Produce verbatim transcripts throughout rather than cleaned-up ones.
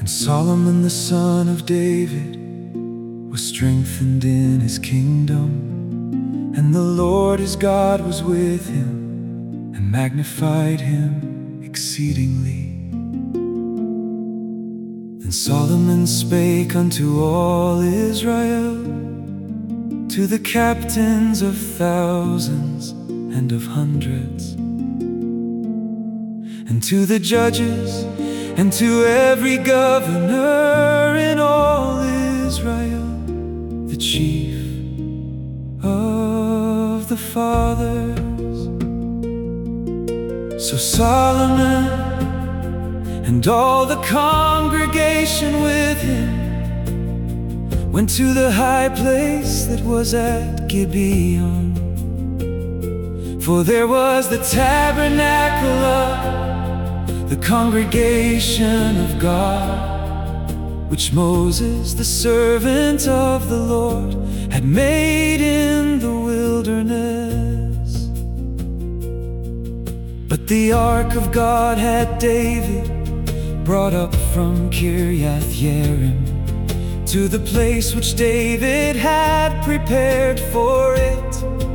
And Solomon the son of David was strengthened in his kingdom, and the Lord his God was with him, and magnified him exceedingly. Then Solomon spake unto all Israel, to the captains of thousands and of hundreds, and to the judges, and to every governor in all Israel, the chief of the fathers. So Solomon and all the congregation with him went to the high place that was at Gibeon. For there was the tabernacle of the congregation of God, which Moses, the servant of the Lord, had made in the wilderness. But the ark of God had David brought up from Kiriath Jearim to the place which David had prepared for it.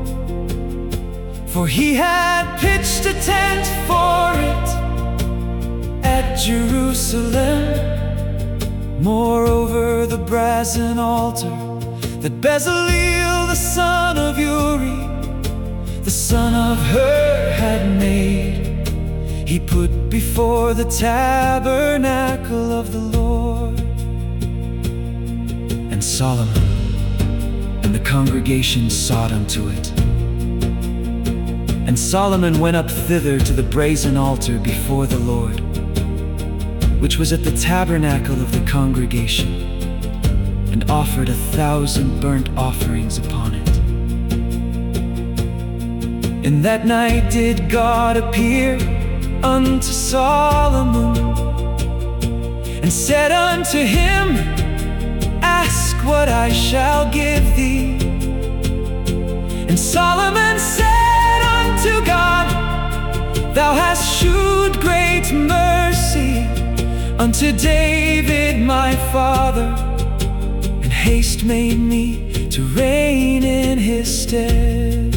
For he had pitched a tent for it at Jerusalem. Moreover, the brazen altar that Bezaleel the son of Uri, the son of Hur, had made, he put before the tabernacle of the Lord. And Solomon and the congregation sought unto it. And Solomon went up thither to the brazen altar before the Lord, which was at the tabernacle of the congregation, and offered a thousand burnt offerings upon it. In that night did God appear unto Solomon, and said unto him, Ask what I shall give thee. And Solomon said unto God, Thou hast shewed great mercy unto David my father, and hast made me to reign in his stead.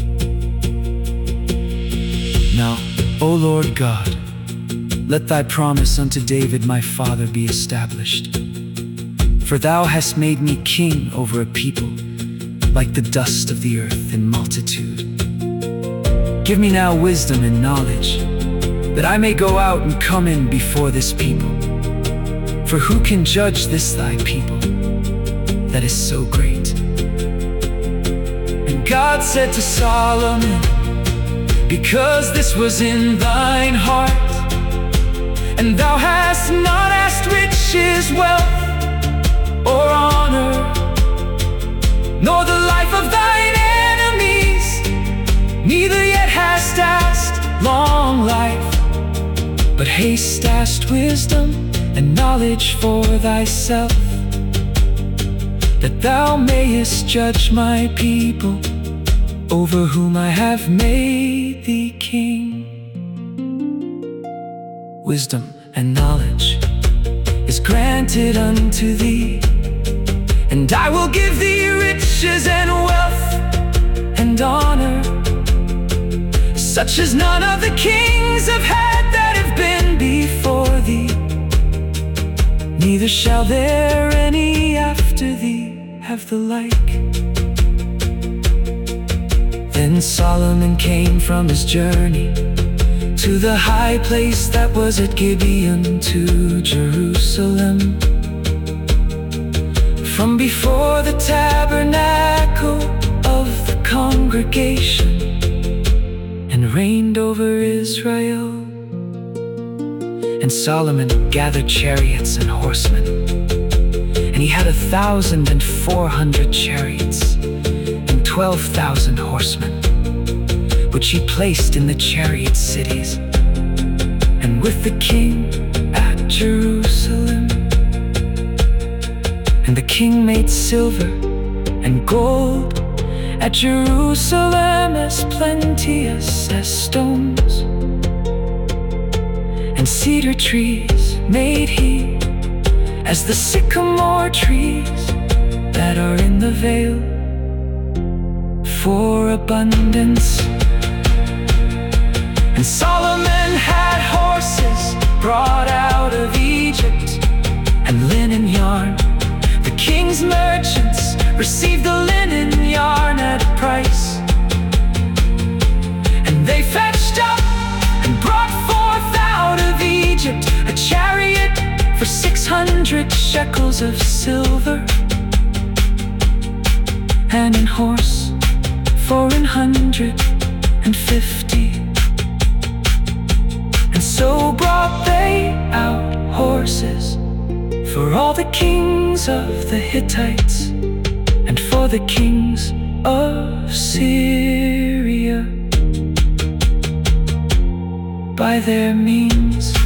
Now, O Lord God, let thy promise unto David my father be established. For thou hast made me king over a people like the dust of the earth in multitude. Give me now wisdom and knowledge, that I may go out and come in before this people. For who can judge this thy people that is so great? And God said to Solomon, Because this was in thine heart, and thou hast not asked riches, wealth, or honor, nor the life of thine enemies, neither yet hast asked long life, but hast asked wisdom and knowledge for thyself, that thou mayest judge my people, over whom I have made thee king. Wisdom and knowledge is granted unto thee, and I will give thee riches and wealth and honor, such as none of the kings have had that have been before thee, neither shall there any after thee have the like. Then Solomon came from his journey to the high place that was at Gibeon to Jerusalem, from before the tabernacle of the congregation, and reigned over Israel. And Solomon gathered chariots and horsemen, and he had a thousand and four hundred chariots and twelve thousand horsemen, which he placed in the chariot cities, and with the king at Jerusalem. And the king made silver and gold at Jerusalem as plenteous as stones, and cedar trees made he as the sycamore trees that are in the vale, for abundance. And Solomon had horses brought out of Egypt, and linen yarn. The king's merchants received the linen yarn at a price, and they fetched up and brought forth out of Egypt a chariot for six hundred shekels of silver, and an horse for an hundred and fifty. And so brought they out horses for all the kings of the Hittites, and for the kings of Syria by their means.